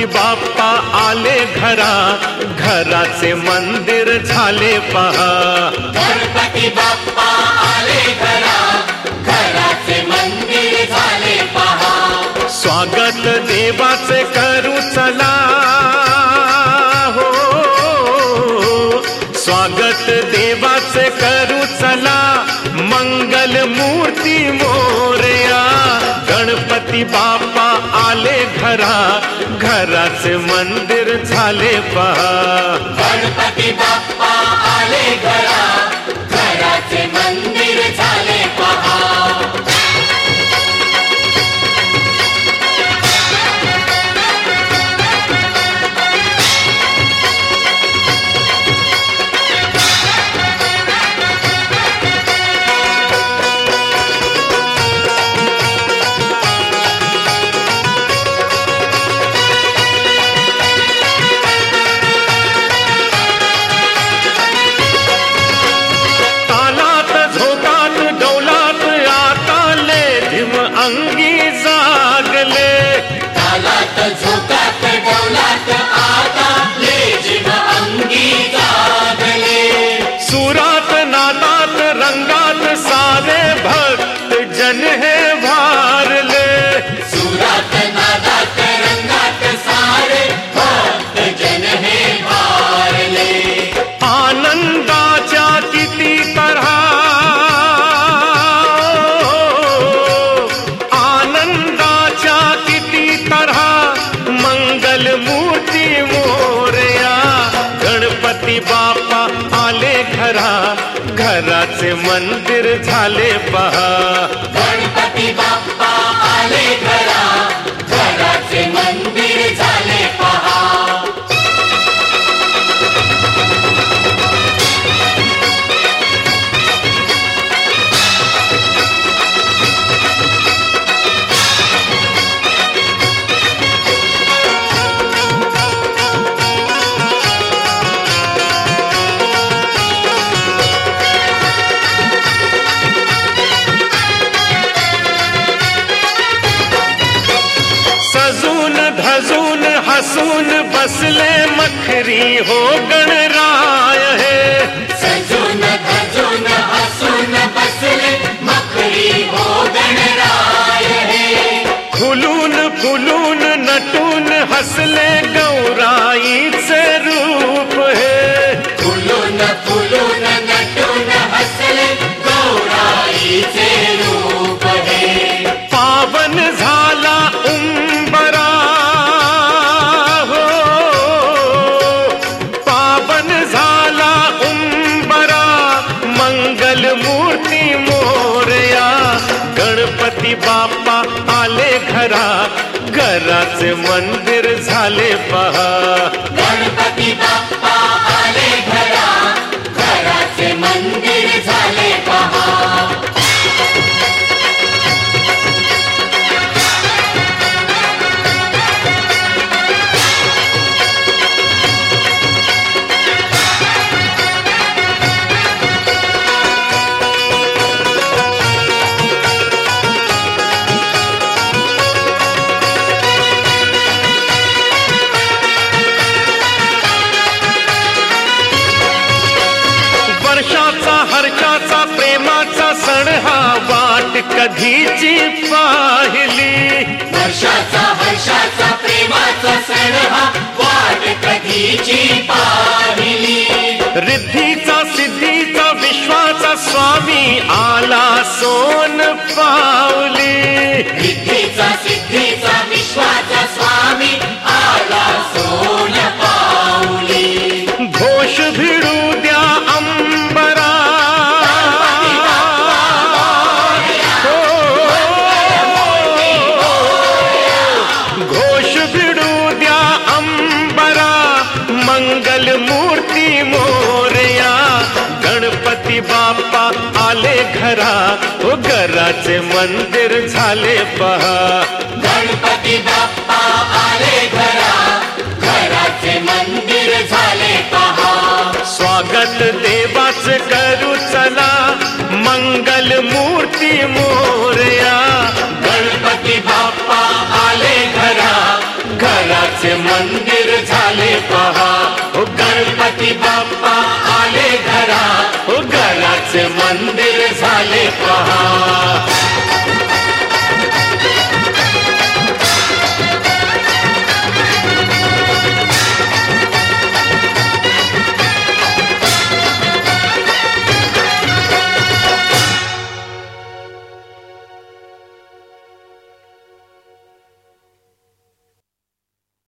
गणपती बाप्पा आले घरा, घराचे मंदिर झाले पहा. गणपती बाप्पा आले घरा, घराचे मंदिर झाले पहा. स्वागत देवाचे करू चला हो, स्वागत देवाचे करू चला, मंगल मूर्ती मोरया. गणपती बाप्पा आले घरा, घराचे मंदिर झाले पहा. गणपती बाप्पा आले घरा, घराचे मंदिर झाले पहा. अंगी जागले, तालात झोकात डौलात आता लेझिम अंगी जागले. सुरात नादात रंगात सारे भक्त जन हे भारले. सुरात नादात रंगात सारे भक्त जन हे भारले. आनंदाच्या किती तऱ्हा, मंगल मूर्ती मोरया. गणपती बाप्पा आले घरा, घराचे मंदिर झाले पहा. गणपती बाप्पा आले घरा, घराचे मंदिर झाले पहा. सजून धजून हसून बसले मखरी हो गणराय हे. सजून धजून हसून बसले मखरी हो गणराय हे. फुलून फुलून नटून हसले गौराईचे रूप हे. फुलून फुलून नटून हसले गौराईचे रूप हे. पावन झाला उंबरा हो, पावन झाला उंबरा, मंगल मूर्ती मोरया. गणपती बाप्पा आले घरा, घराचे मंदिर झाले पहा. गणपती बाप्पा आले घरा, घराचे मंदिर झाले पहा. वर्षाचा हर्षाचा प्रेमाचा सण हा, वाट कधीची पाहिली. वर्षाचा हर्षाचा प्रेमाचा सण हा, वाट कधीची पाहिली. रिद्धीचा सिद्धीचा विश्वाचा स्वामी आला सोन पावली. रिद्धीचा सिद्धीचा विश्वाचा स्वामी आला सोन पावली. घोष भिडू द्या अंबरा हो, घोष भिडू द्या अंबरा, मंगल मूर्ती मोरया. गणपती बाप्पा आले घरा, हो घराचे मंदिर झाले पहा. गणपती बाप्पा आले घरा, घराचे मंदिर झाले पहा. स्वागत देवाचे करू चला, मंगल मूर्ती मोरया. गणपती बाप्पा आले घरा, घराचे झाले पहा. हो गणपती बाप्पा आले घरा, हो घराचे मंदिर झाले पहा.